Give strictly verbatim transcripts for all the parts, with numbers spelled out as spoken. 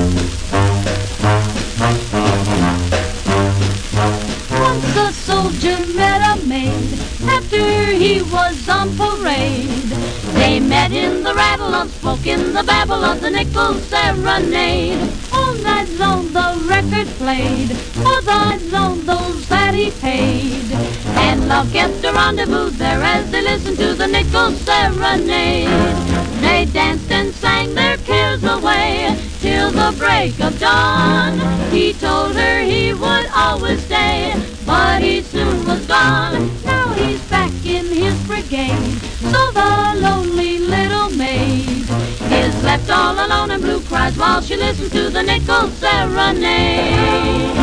Once a soldier met a maid after he was on parade. They met in the rattle of smoke, in the babble of the nickel serenade. All night long the record played for the on those that he paid. And love kept a rendezvous there as they listened to the nickel serenade. They danced and sang their cares away till the break of dawn. He told her he would always stay, but he soon was gone. Now he's back in his brigade, so the lonely little maid is left all alone and blue cries while she listens to the nickel serenade.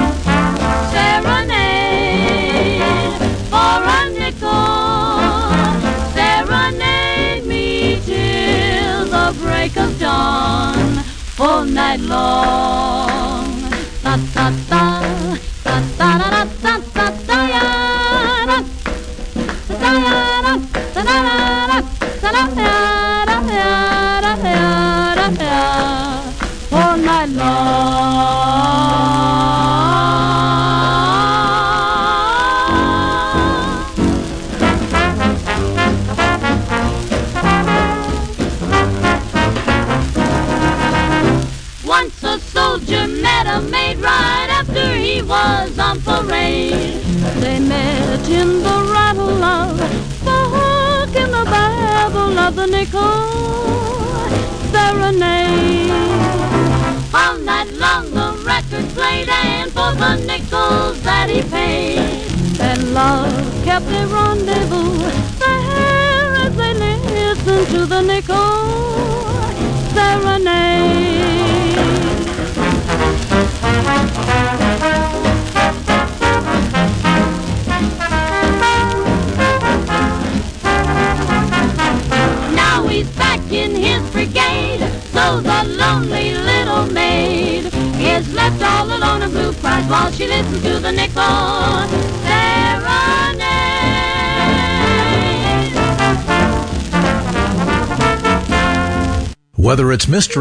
Serenade for a nickel, serenade me till the break of dawn, all night long. Ta ta ta, ta ta da da ta ta ya da, ta ya da, ta da da, ta da ya da ya da ya da ya, all night long. Once a soldier met a maid right after he was on parade. They met in the rattle of the hook, in the babble of the nickel serenade. All night long the record played, and for the nickels that he paid. And love kept a rendezvous there as they listened to the nickel serenade. Now he's back in his brigade, so the lonely little maid is left all alone and blue cries while she listens to the nickel serenade. Whether it's mystery